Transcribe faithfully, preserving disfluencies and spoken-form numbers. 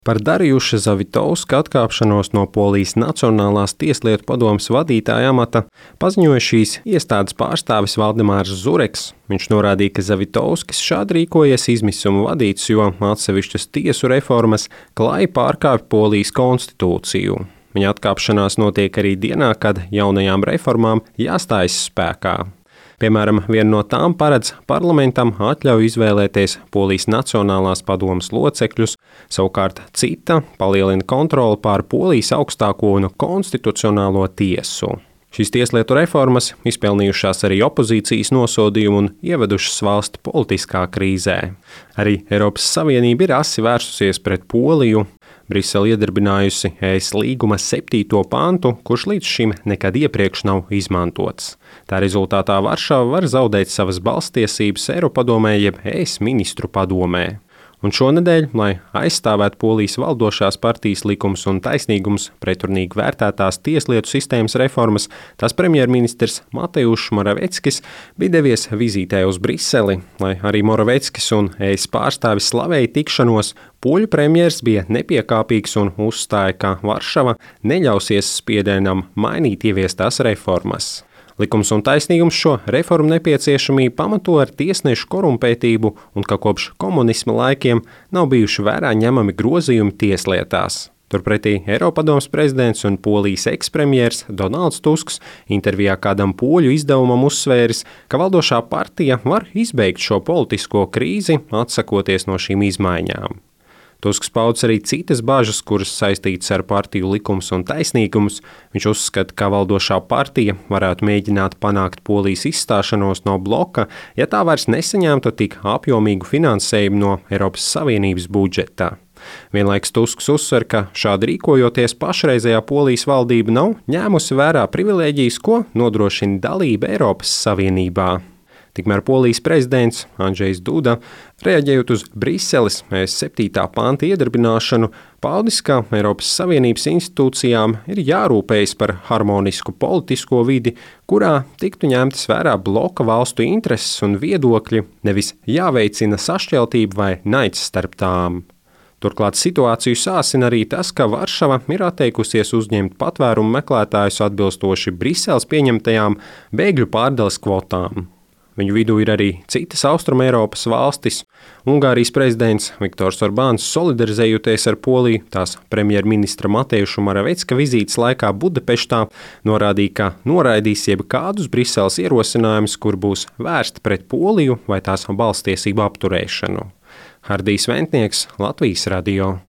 Par Darijuša Zavitovska atkāpšanos no Polijas Nacionālās tieslietu padomes vadītāja amata paziņoja šīs iestādes pārstāvis Valdemārs Zureks. Viņš norādīja, ka Zavitovskis šādi rīkojies izmisuma vadīts, jo atsevišķas tiesu reformas klāji pārkāpj Polijas konstitūciju. Viņa atkāpšanās notiek arī dienā, kad jaunajām reformām jāstājas spēkā. Piemēram, viena no tām paredz parlamentam atļauju izvēlēties Polijas Nacionālās padomes locekļus, savukārt cita palielina kontroli pār Polijas augstāko un konstitucionālo tiesu. Šīs tieslietu reformas izpelnījušās arī opozīcijas nosodījumu un ievedušas valsti politiskā krīzē. Arī Eiropas Savienība ir asi vērsusies pret Poliju. Brisele iedarbinājusi E S līguma septīto pantu, kurš līdz šim nekad iepriekš nav izmantots. Tā rezultātā Varšava var zaudēt savas balsstiesības Eiropadomē jeb E S ministru padomē. Un šonedēļ, lai aizstāvētu Polijas valdošās partijas Likums un taisnīgums pretrunīgi vērtētās tieslietu sistēmas reformas, tās premjerministrs Mateušs Moraveckis bija devies vizītē uz Briseli. Lai arī Moraveckis un E S pārstāvis slavēja tikšanos, poļu premjers bija nepiekāpīgs un uzstāja, ka Varšava neļausies spiedienam mainīt ieviestās reformas. Likums un taisnīgums šo reformu nepieciešamību pamato ar tiesnešu korumpētību un ka kopš komunisma laikiem nav bijuši vērā ņemami grozījumi tieslietās. Turpretī Eiropadomes prezidents un Polijas ekspremjers Donalds Tusks intervijā kādam poļu izdevumam uzsvēris, ka valdošā partija var izbeigt šo politisko krīzi, atsakoties no šīm izmaiņām. Tusks pauds arī citas bažas, kuras saistītas ar partiju Likums un taisnīgums. Viņš uzskata, ka valdošā partija varētu mēģināt panākt Polijas izstāšanos no bloka, ja tā vairs nesaņemtu tik apjomīgu finansējumu no Eiropas Savienības budžeta. Vienlaiks Tusks uzsver, ka šādi rīkojoties pašreizējā Polijas valdība nav ņēmusi vērā privilēģijas, ko nodrošina dalība Eiropas Savienībā. Tikmēr Polijas prezidents Andžejs Duda, reaģējot uz Briseles E S septītā panta iedarbināšanu, paudis, ka Eiropas Savienības institūcijām ir jārūpējas par harmonisku politisko vidi, kurā tiktu ņemtas vērā bloka valstu intereses un viedokļi, nevis jāveicina sašķeltība vai naids starp tām. Turklāt situāciju sāsina arī tas, ka Varšava ir atteikusies uzņemt patvērumu meklētājus atbilstoši Briseles pieņemtajām bēgļu pārdales kvotām. Viņu vidū ir arī citas Austrumeiropas valstis. Ungārijas prezidents Viktors Orbāns, solidarizējoties ar Poliju, tās premjerministra Mateuša Moravecka vizītes laikā Budapeštā, norādīja, ka noraidīs jebkādus Briseles ierosinājumus, kur būs vērsti pret Poliju vai tās balsstiesību apturēšanu. Hardijs Ventnieks, Latvijas radio.